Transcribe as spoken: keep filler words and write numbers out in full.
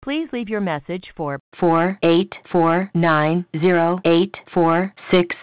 Please leave your message for four eight four nine zero eight four six